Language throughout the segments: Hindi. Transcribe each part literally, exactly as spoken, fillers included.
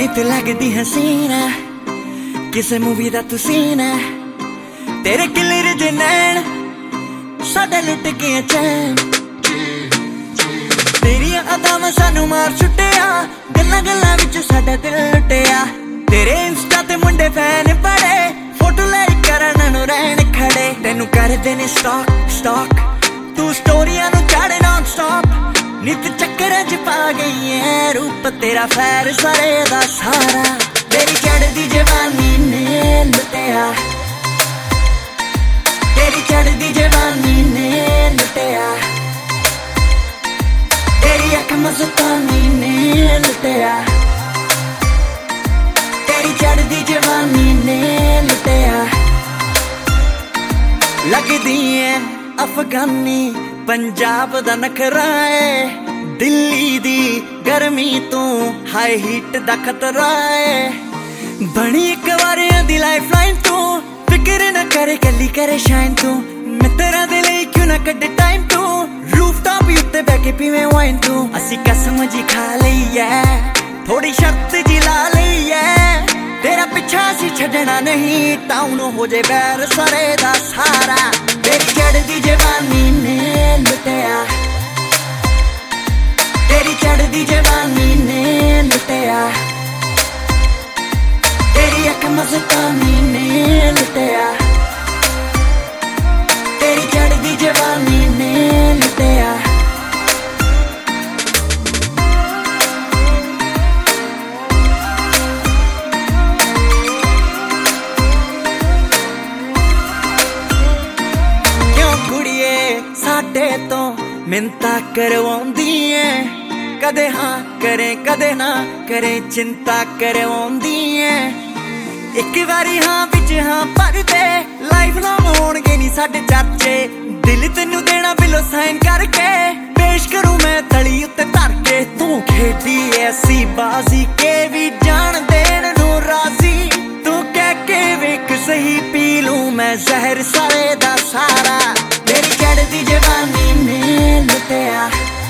नित लगदी हसीना किसे मूवी दा तू सीना तेरे किलर दे नैन साडा लुट गया चैन तेरियां अदावां सानू मार छुट्टिया गल्लां गल्लां विच साडा दिल लुटिया तेरे इंस्टा ते मुंडे फैन बड़े फोटो लाइक करन नू रहन खड़े तेनू करदे ने स्टॉक स्टॉक तू स्टोरियां नू चाड़े नॉन स्टॉप नित चक्कर च पा गई है रूप तेरा फैर सारे दा सारा तेरी चढ़दी जवानी ने लुटिया तेरी चढ़दी जवानी ने लुटिया तेरी अख मस्तानी ने लुटिया तेरी चढ़दी जवानी ने लुटिया लगदी है अफगानी पंजाब दा नखरा है दिल्ली दी गर्मी तू हाई हीट दा खतरा है बनी एक बार दी लाइफ लाइन तू फिक्र न करे गली करे शाइन तू मैं तेरा दिल क्यों ना कड्डे टाइम तू रूफ टॉप उत्ते बैठ के पीवे वाइन तू असी कसम जी खा लई है थोड़ी शर्त जी ला लई है तेरा पिछा सी छड़ना नहीं टाउन हो जाए बैर सारे दा सारा तेरी चढ़दी जवानी ने लुटिया तेरी चढ़दी जवानी ने लुटिया तेरी अख मस्तानी ने लुटिया तेरी चढ़दी जवानी ने लुटिया साडे तो मिन्नता करवाउंदी है कदे हाँ करे कदे ना करे चिंता करवाउंदी है एक बारी हाँ बिच हाँ पर दे लाइफ लॉन्ग होणगे नी साडे चर्चे दिल तेनू देना बिलो साइन करके पेश करूं मैं तली उत्ते धर के तू खेडी ऐसी बाजी के भी जान देन नू राजी तू कह के वेख सही पी लूं मैं जहर सारे दा सारा तेरी चढ़दी जवानी ने लुटिया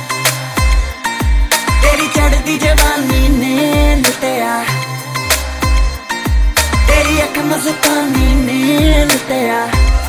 तेरी चढ़दी जवानी ने लुटिया तेरी अख मस्तानी ने लुटिया